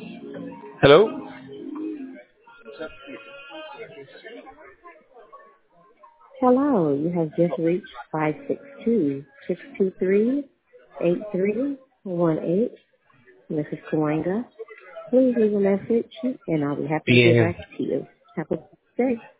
Hello? Hello, you have just reached 562-623-8318. This is Kawanga. Please leave a message and I'll be happy to get Yeah. back to you. Have a good day.